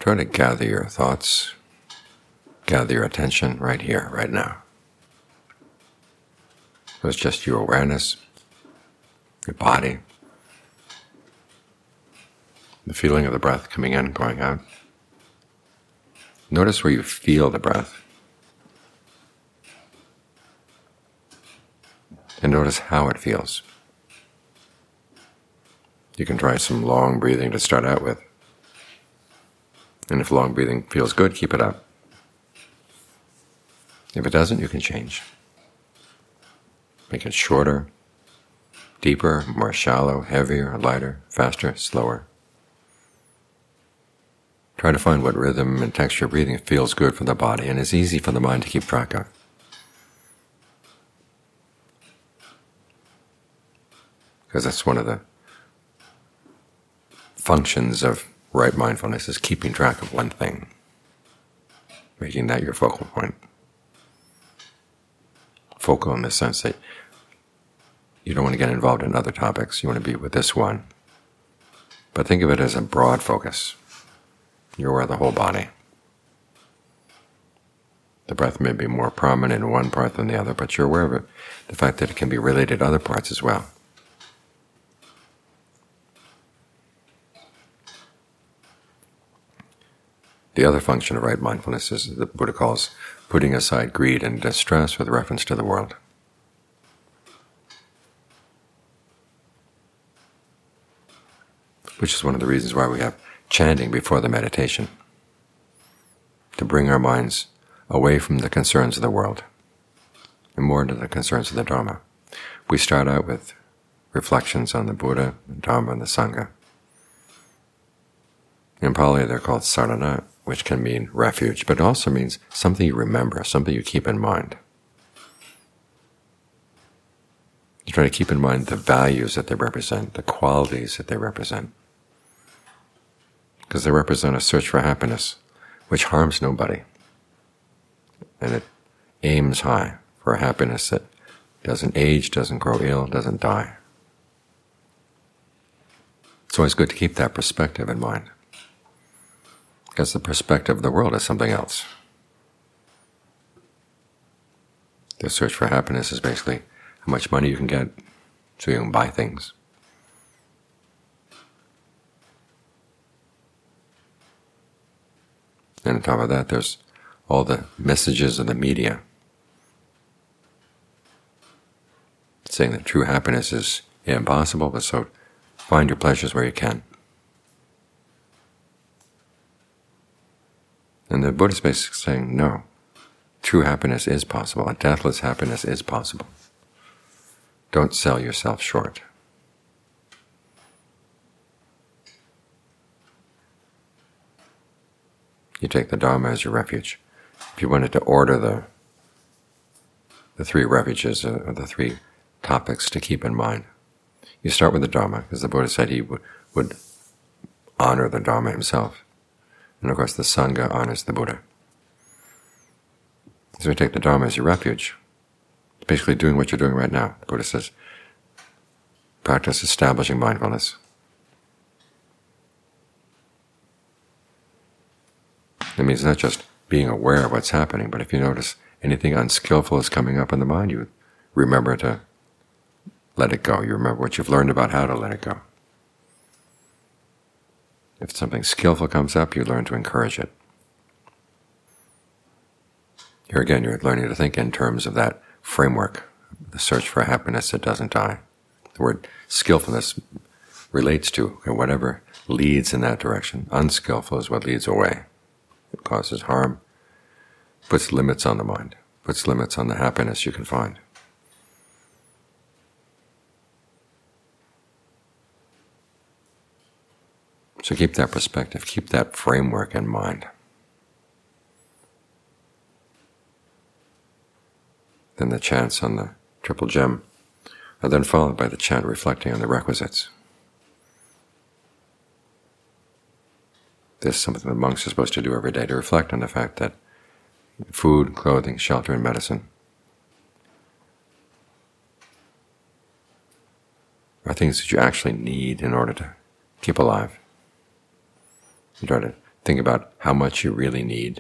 Try to gather your thoughts, gather your attention right here, right now. So it's just your awareness, your body, the feeling of the breath coming in, going out. Notice where you feel the breath. And notice how it feels. You can try some long breathing to start out with. And if long breathing feels good, keep it up. If it doesn't, you can change. Make it shorter, deeper, more shallow, heavier, lighter, faster, slower. Try to find what rhythm and texture of breathing feels good for the body and is easy for the mind to keep track of. Because that's one of the functions of right mindfulness, is keeping track of one thing, making that your focal point. Focal in the sense that you don't want to get involved in other topics, you want to be with this one. But think of it as a broad focus. You're aware of the whole body. The breath may be more prominent in one part than the other, but you're aware of it, the fact that it can be related to other parts as well. The other function of right mindfulness is the Buddha calls putting aside greed and distress with reference to the world. Which is one of the reasons why we have chanting before the meditation, to bring our minds away from the concerns of the world and more into the concerns of the Dharma. We start out with reflections on the Buddha, the Dharma, and the Sangha. In Pali they're called sarana, which can mean refuge, but it also means something you remember, something you keep in mind. You try to keep in mind the values that they represent, the qualities that they represent, because they represent a search for happiness which harms nobody, and it aims high for a happiness that doesn't age, doesn't grow ill, doesn't die. It's always good to keep that perspective in mind, because the perspective of the world is something else. The search for happiness is basically how much money you can get so you can buy things. And on top of that, there's all the messages of the media saying that true happiness is impossible, but so find your pleasures where you can. And the Buddha is basically saying, no, true happiness is possible. A deathless happiness is possible. Don't sell yourself short. You take the Dharma as your refuge. If you wanted to order the three refuges, or the three topics to keep in mind, you start with the Dharma, because the Buddha said he would honor the Dharma himself. And of course the Sangha honors the Buddha. So you take the Dharma as your refuge. It's basically doing what you're doing right now. The Buddha says, practice establishing mindfulness. It means not just being aware of what's happening, but if you notice anything unskillful is coming up in the mind, you remember to let it go. You remember what you've learned about how to let it go. If something skillful comes up, you learn to encourage it. Here again, you're learning to think in terms of that framework, the search for happiness that doesn't die. The word skillfulness relates to whatever leads in that direction. Unskillful is what leads away. It causes harm, puts limits on the mind, puts limits on the happiness you can find. So keep that perspective, keep that framework in mind. Then the chants on the triple gem are then followed by the chant reflecting on the requisites. This is something the monks are supposed to do every day, to reflect on the fact that food, clothing, shelter, and medicine are things that you actually need in order to keep alive. You try to Think about how much you really need,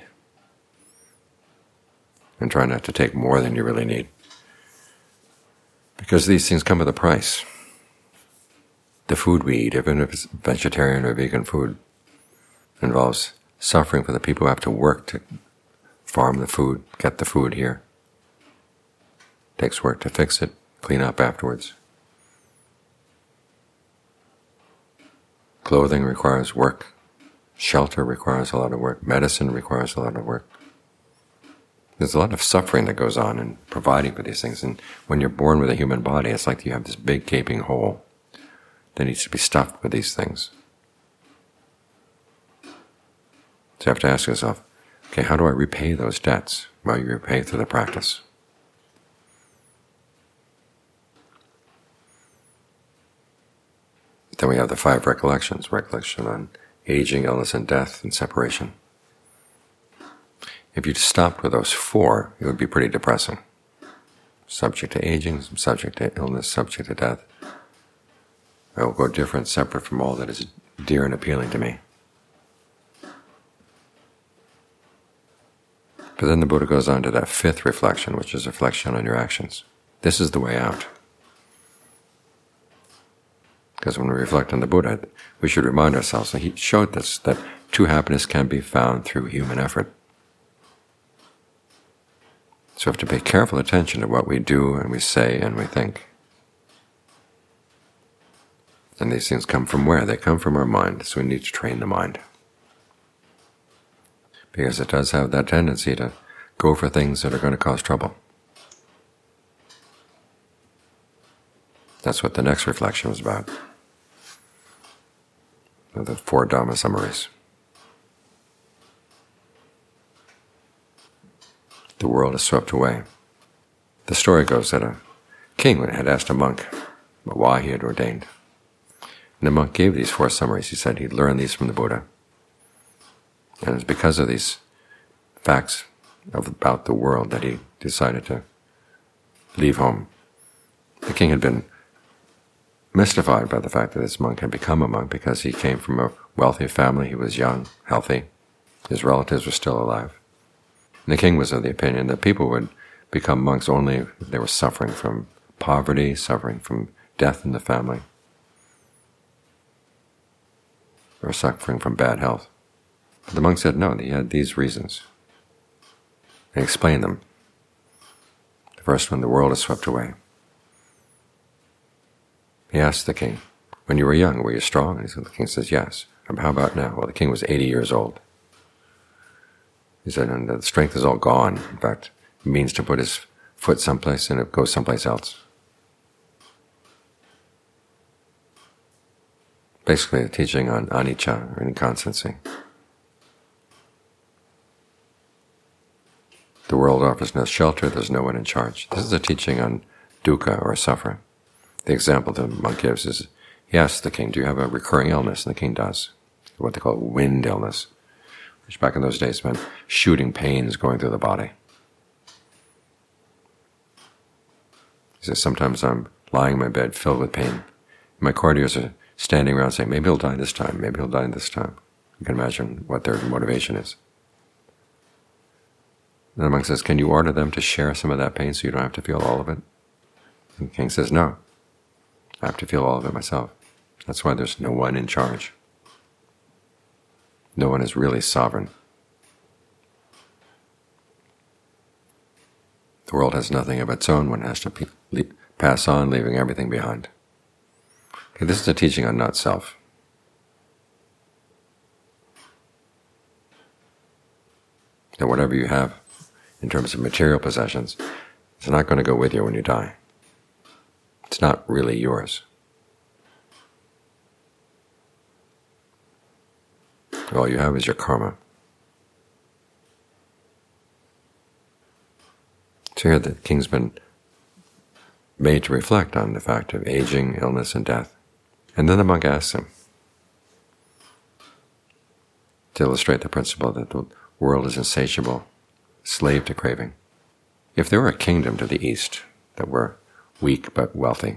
and try not to take more than you really need, because these things come with a price. The food we eat, even if it's vegetarian or vegan food, involves suffering for the people who have to work to farm the food, get the food here. It takes work to fix it, clean up afterwards. Clothing requires work. Shelter requires a lot of work. Medicine requires a lot of work. There's a lot of suffering that goes on in providing for these things. And when you're born with a human body, it's like you have this big gaping hole that needs to be stuffed with these things. So you have to ask yourself, okay, how do I repay those debts? Well, you repay through the practice. Then we have the 5 recollections: recollection on aging, illness, and death, and separation. If you stopped with those 4, it would be pretty depressing. Subject to aging, subject to illness, subject to death. I will go different, separate from all that is dear and appealing to me. But then the Buddha goes on to that 5th reflection, which is reflection on your actions. This is the way out. Because when we reflect on the Buddha, we should remind ourselves that he showed us that true happiness can be found through human effort. So we have to pay careful attention to what we do and we say and we think. And these things come from where? They come from our mind, so we need to train the mind. Because it does have that tendency to go for things that are going to cause trouble. That's what the next reflection was about. The 4 Dharma summaries. The world is swept away. The story goes that a king had asked a monk why he had ordained. And the monk gave these 4 summaries. He said he'd learned these from the Buddha. And it was because of these facts about the world that he decided to leave home. The king had been mystified by the fact that this monk had become a monk because he came from a wealthy family, he was young, healthy, his relatives were still alive. And the king was of the opinion that people would become monks only if they were suffering from poverty, suffering from death in the family, or suffering from bad health. But the monk said no, he had these reasons. And explained them. The first one, the world is swept away. He asked the king, when you were young, were you strong? And the king says, yes. How about now? Well, the king was 80 years old. He said, and the strength is all gone. In fact, it means to put his foot someplace and it goes someplace else. Basically, a teaching on anicca, or inconstancy. The world offers no shelter, there's no one in charge. This is a teaching on dukkha, or suffering. The example the monk gives is, he asks the king, do you have a recurring illness? And the king does. What they call wind illness, which back in those days meant shooting pains going through the body. He says, sometimes I'm lying in my bed filled with pain. My courtiers are standing around saying, maybe he'll die this time, maybe he'll die this time. You can imagine what their motivation is. And the monk says, can you order them to share some of that pain so you don't have to feel all of it? And the king says, no. I have to feel all of it myself. That's why there's no one in charge. No one is really sovereign. The world has nothing of its own. One has to pass on, leaving everything behind. Okay, this is a teaching on not self. That whatever you have in terms of material possessions, it's not going to go with you when you die. It's not really yours. All you have is your karma. So here the king's been made to reflect on the fact of aging, illness, and death. And then the monk asks him to illustrate the principle that the world is insatiable, slave to craving. If there were a kingdom to the east that were weak but wealthy,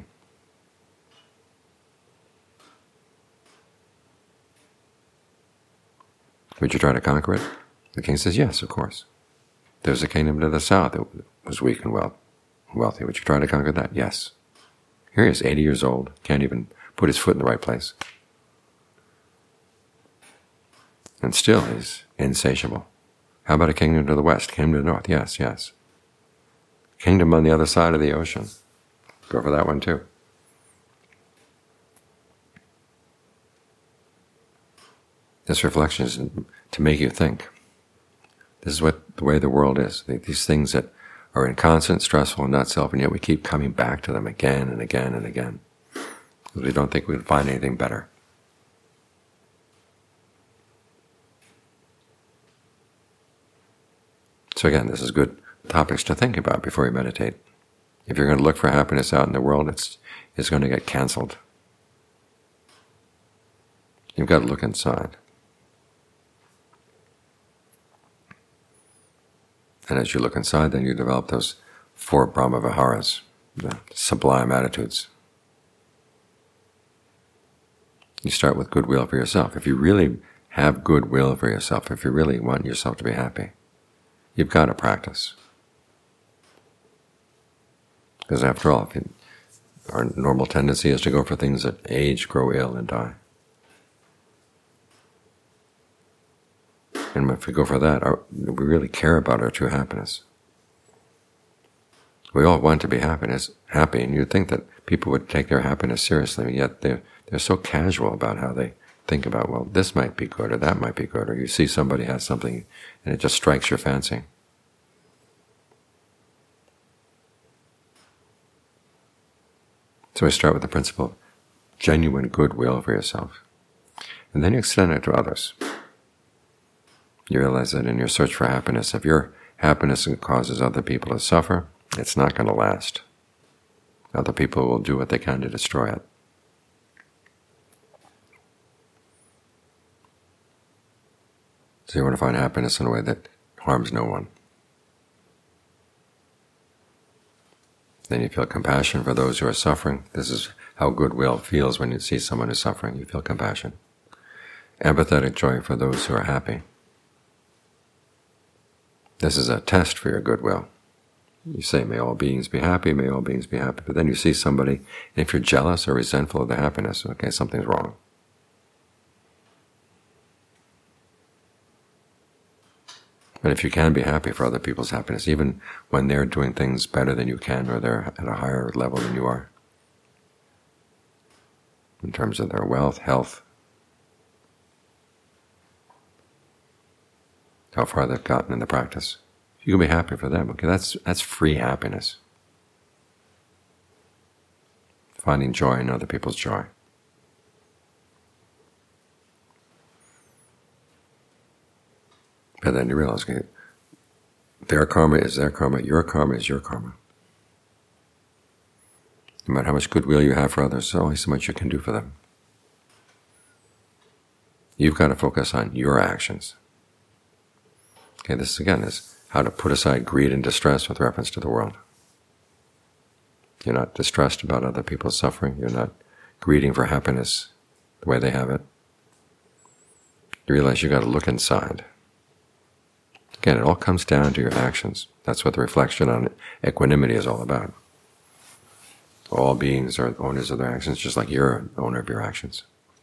Would you try to conquer it? The king says, yes, of course. There's a kingdom to the south that was weak and wealthy. Would you try to conquer that? Yes. Here he is, 80 years old, can't even put his foot in the right place. And still he's insatiable. How about a kingdom to the west, kingdom to the north? Yes, yes. Kingdom on the other side of the ocean. Go for that one too. This reflection is to make you think. This is the way the world is. These things that are in constant, stressful, and not self, and yet we keep coming back to them again and again and again. Because we don't think we can find anything better. So again, this is good topics to think about before you meditate. If you're going to look for happiness out in the world, it's going to get canceled. You've got to look inside. And as you look inside, then you develop those 4 Brahma Viharas, the sublime attitudes. You start with goodwill for yourself. If you really have goodwill for yourself, if you really want yourself to be happy, you've got to practice. Because after all, our normal tendency is to go for things that age, grow ill, and die. And if we go for that, we really care about our true happiness. We all want to be happy, and you'd think that people would take their happiness seriously, yet they're so casual about how they think about, well, this might be good, or that might be good, or you see somebody has something, and it just strikes your fancy. So we start with the principle of genuine goodwill for yourself. And then you extend it to others. You realize that in your search for happiness, if your happiness causes other people to suffer, it's not going to last. Other people will do what they can to destroy it. So you want to find happiness in a way that harms no one. Then you feel compassion for those who are suffering. This is how goodwill feels when you see someone who's suffering. You feel compassion. Empathetic joy for those who are happy. This is a test for your goodwill. You say, may all beings be happy, may all beings be happy. But then you see somebody, and if you're jealous or resentful of their happiness, okay, something's wrong. But if you can be happy for other people's happiness, even when they're doing things better than you can, or they're at a higher level than you are, in terms of their wealth, health, how far they've gotten in the practice, you can be happy for them. Okay, that's free happiness. Finding joy in other people's joy. But then you realize, okay, their karma is their karma, your karma is your karma. No matter how much goodwill you have for others, there's only so much you can do for them. You've got to focus on your actions. Okay, this again is how to put aside greed and distress with reference to the world. You're not distressed about other people's suffering. You're not greeding for happiness the way they have it. You realize you've got to look inside. Again, it all comes down to your actions. That's what the reflection on equanimity is all about. All beings are owners of their actions, just like you're an owner of your actions.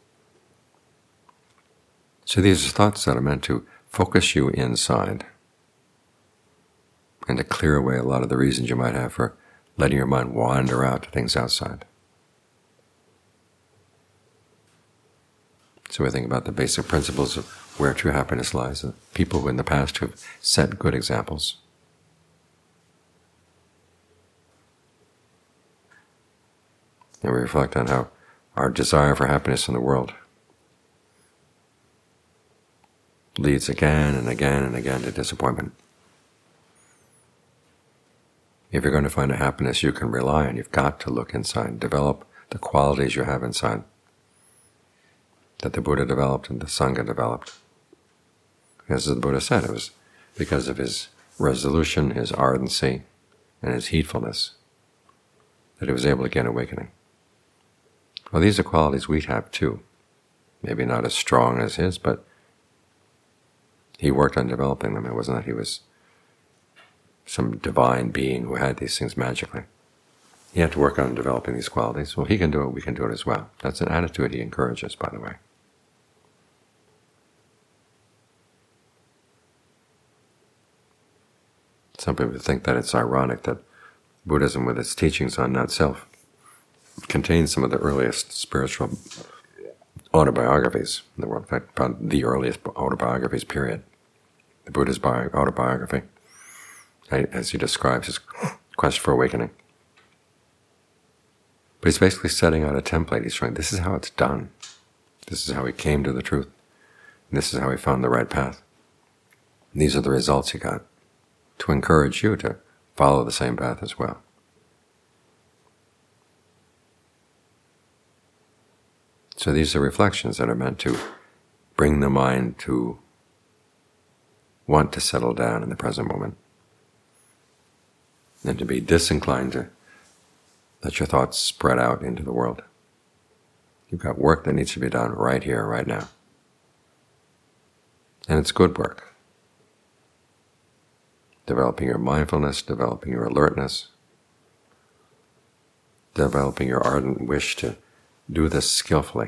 So these are thoughts that are meant to focus you inside and to clear away a lot of the reasons you might have for letting your mind wander out to things outside. So we think about the basic principles of where true happiness lies, the people in the past who have set good examples. And we reflect on how our desire for happiness in the world leads again and again and again to disappointment. If you're going to find a happiness you can rely on, you've got to look inside, develop the qualities you have inside that the Buddha developed and the Sangha developed. As the Buddha said, it was because of his resolution, his ardency, and his heedfulness that he was able to get awakening. Well, these are qualities we have too. Maybe not as strong as his, but He worked on developing them. It wasn't that he was some divine being who had these things magically. He had to work on developing these qualities. Well, he can do it, we can do it as well. That's an attitude he encourages, by the way. Some people think that it's ironic that Buddhism, with its teachings on not-self, contains some of the earliest spiritual autobiographies in the world. In fact, probably the earliest autobiographies, period. The Buddha's autobiography, as he describes his quest for awakening. But he's basically setting out a template. He's showing this is how it's done. This is how he came to the truth. And this is how he found the right path. And these are the results he got, to encourage you to follow the same path as well. So these are reflections that are meant to bring the mind to want to settle down in the present moment, and to be disinclined to let your thoughts spread out into the world. You've got work that needs to be done right here, right now. And it's good work. Developing your mindfulness, developing your alertness, developing your ardent wish to do this skillfully.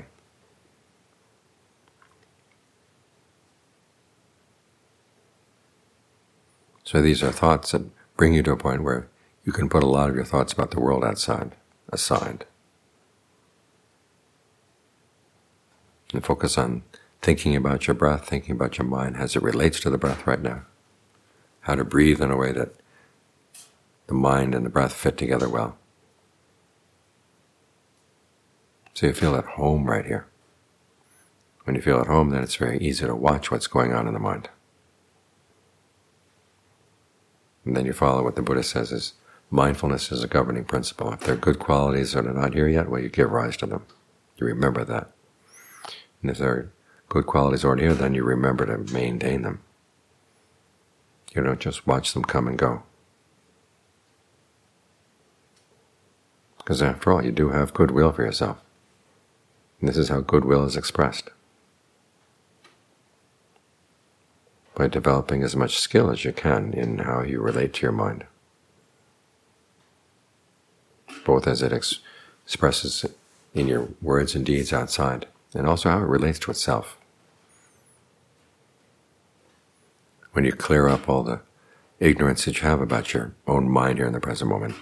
So these are thoughts that bring you to a point where you can put a lot of your thoughts about the world outside aside and focus on thinking about your breath, thinking about your mind as it relates to the breath right now, how to breathe in a way that the mind and the breath fit together well. So you feel at home right here. When you feel at home, then it's very easy to watch what's going on in the mind. And then you follow what the Buddha says is mindfulness is a governing principle. If there are good qualities that are not here yet, well, you give rise to them. You remember that. And if there are good qualities aren't here, then you remember to maintain them. You don't just watch them come and go. Because after all, you do have goodwill for yourself. And this is how goodwill is expressed. By developing as much skill as you can in how you relate to your mind, both as it expresses in your words and deeds outside, and also how it relates to itself. When you clear up all the ignorance that you have about your own mind here in the present moment,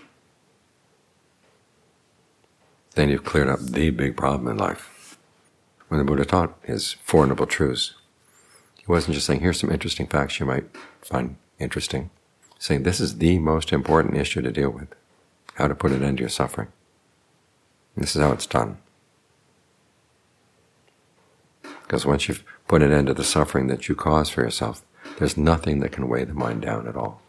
then you've cleared up the big problem in life. When the Buddha taught his Four Noble Truths, he wasn't just saying, here's some interesting facts you might find interesting. Saying, this is the most important issue to deal with, how to put an end to your suffering. And this is how it's done. Because once you've put an end to the suffering that you cause for yourself, there's nothing that can weigh the mind down at all.